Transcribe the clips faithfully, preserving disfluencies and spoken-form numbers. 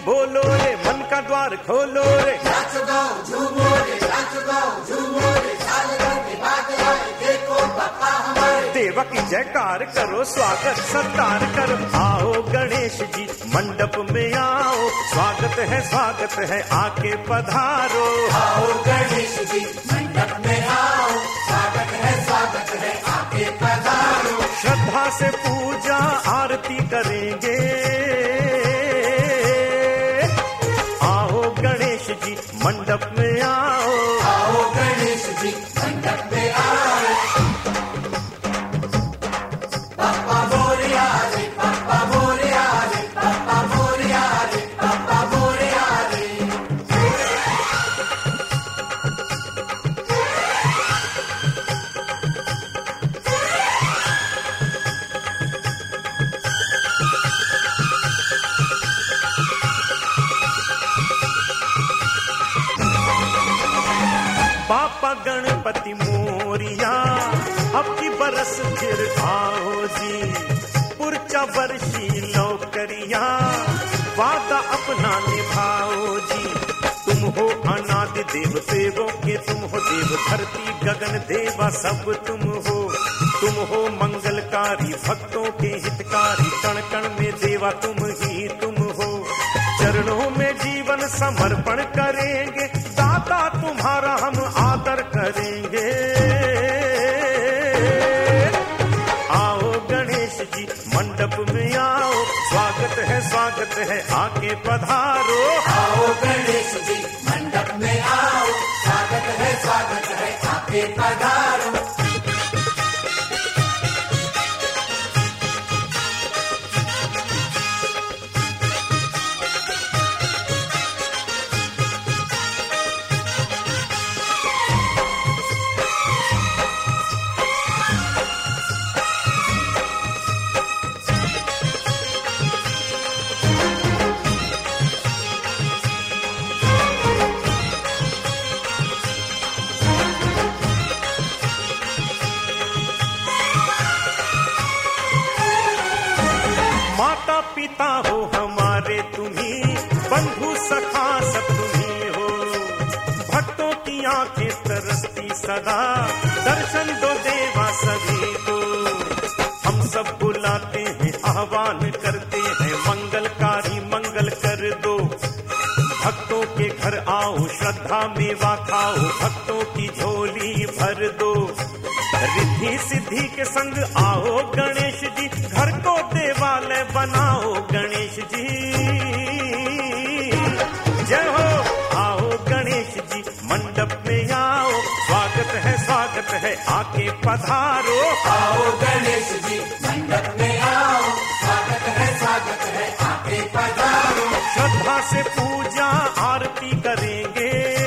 बोलो रे, मन का द्वार खोलो रे, नाचो गाओ झूमो रे, नाचो गाओ झूमो रे, साल भर के बाद आए देखो बापा हमारे। देवा की जयकार करो, स्वागत सत्कार करो, आओ गणेश जी मंडप में आओ, स्वागत है स्वागत है आके पधारो। आओ गणेश जी मंडप में आओ, स्वागत है स्वागत है आके पधारो। श्रद्धा से पूजा आरती करेंगे, आओ गणेश जी मंडप में आओ, आओ गणेश जी मंडप में आओ। पापा मोरिया रे, पापा मोरिया रे, पापा मोरिया रे, पापा मोरिया रे। पापा गणपति मोरिया अब की बरस फिर आओ जी, पुरचा वर्षी लौकरिया वादा अपना निभाओ जी। तुम हो अनादि देव देवों के, तुम हो देव धरती गगन देवा सब तुम हो, तुम हो मंगलकारी भक्तों के हितकारी, कण कण में देवा तुम ही तुम हो। चरणों में जीवन समर्पण करेंगे, दाता तुम्हारा हम आदर करेंगे। आओ गणेश जी मंडप में आओ, स्वागत है स्वागत है आके पधारो। आओ गणेश जी मंडप में आओ, स्वागत है स्वागत है आके पधारो। माता पिता हो हमारे तुम्ही, बंधु सखा सब तुम्ही हो, भक्तों की आंखें तरसती सदा, दर्शन दो देवा सभी को। हम सब बुलाते हैं आह्वान करते हैं, मंगलकारी मंगल कर दो, भक्तों के घर आओ श्रद्धा मेवा खाओ, भक्तों की झोली भर दो। रिद्धि सिद्धि के संग आओ गणेश जी, घर को देवालय बनाओ गणेश जी। जय हो, आओ गणेश जी मंडप में आओ, स्वागत है स्वागत है आके पधारो। आओ गणेश जी मंडप में आओ, स्वागत है स्वागत है आके पधारो। श्रद्धा से पूजा आरती करेंगे,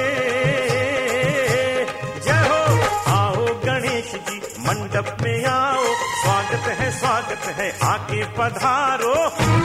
जय हो, आओ गणेश जी मंडप में आओ, स्वागत है स्वागत है आके पधारो।